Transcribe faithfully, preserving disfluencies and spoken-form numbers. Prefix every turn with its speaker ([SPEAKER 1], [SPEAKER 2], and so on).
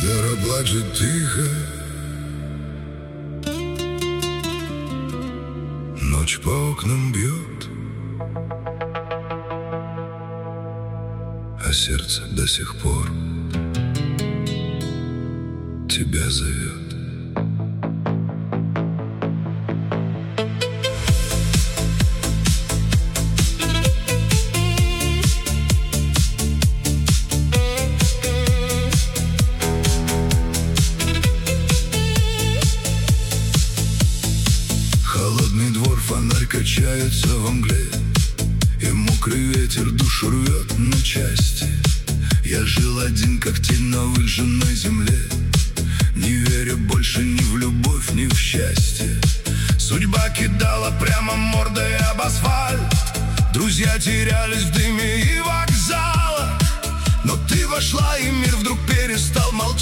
[SPEAKER 1] Вера плачет тихо, ночь по окнам бьет, а сердце до сих пор тебя зовет. Холодный двор, фонарь качается во мгле, и мокрый ветер душу рвет на части. Я жил один, как тень на выжженной земле, не веря больше ни в любовь, ни в счастье. Судьба кидала прямо мордой об асфальт, друзья терялись в дыме и вокзалах. Но ты вошла, и мир вдруг перестал молчать.